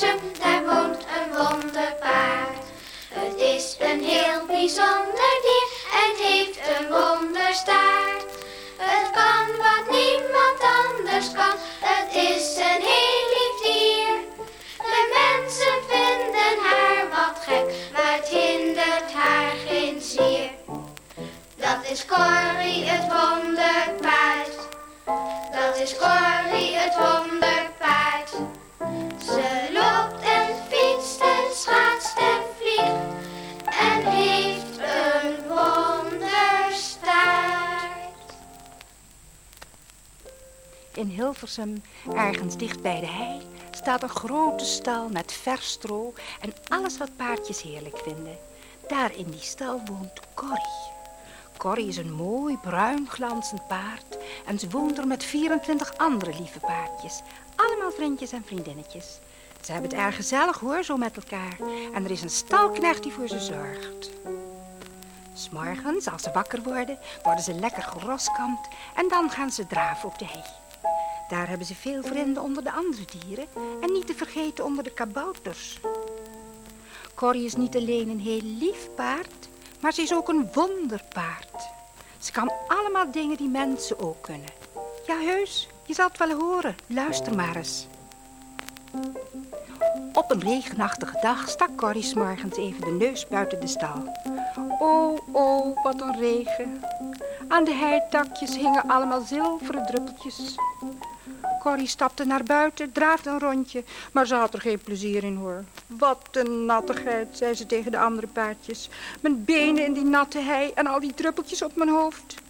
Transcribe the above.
Hilversum, daar woont een wonderpaard. Het is een heel bijzonder dier en het heeft een wonderstaart. Het kan wat niemand anders kan, het is een heel lief dier. De mensen vinden haar wat gek, maar het hindert haar geen zier. Dat is Corrie het wonderpaard. Dat is Corrie het wonderpaard. Ze loopt en fietst en schaatst en vliegt en heeft een wonderstaart. In Hilversum, ergens dicht bij de hei, staat een grote stal met vers stro en alles wat paardjes heerlijk vinden. Daar in die stal woont Corrie. Corrie is een mooi bruin glanzend paard en ze woont er met 24 andere lieve paardjes. Allemaal vriendjes en vriendinnetjes. Ze hebben het erg gezellig hoor, zo met elkaar. En er is een stalknecht die voor ze zorgt. 'S Morgens, als ze wakker worden ze lekker geroskamd en dan gaan ze draven op de hei. Daar hebben ze veel vrienden onder de andere dieren en niet te vergeten onder de kabouters. Corrie is niet alleen een heel lief paard, maar ze is ook een wonderpaard. Ze kan allemaal dingen die mensen ook kunnen. Ja, heus, je zal het wel horen. Luister maar eens. Op een regenachtige dag stak Corrie 's morgens even de neus buiten de stal. Oh, wat een regen. Aan de heitakjes hingen allemaal zilveren druppeltjes. Corrie stapte naar buiten, draafde een rondje, maar ze had er geen plezier in hoor. Wat een nattigheid, zei ze tegen de andere paardjes. Mijn benen in die natte hei en al die druppeltjes op mijn hoofd.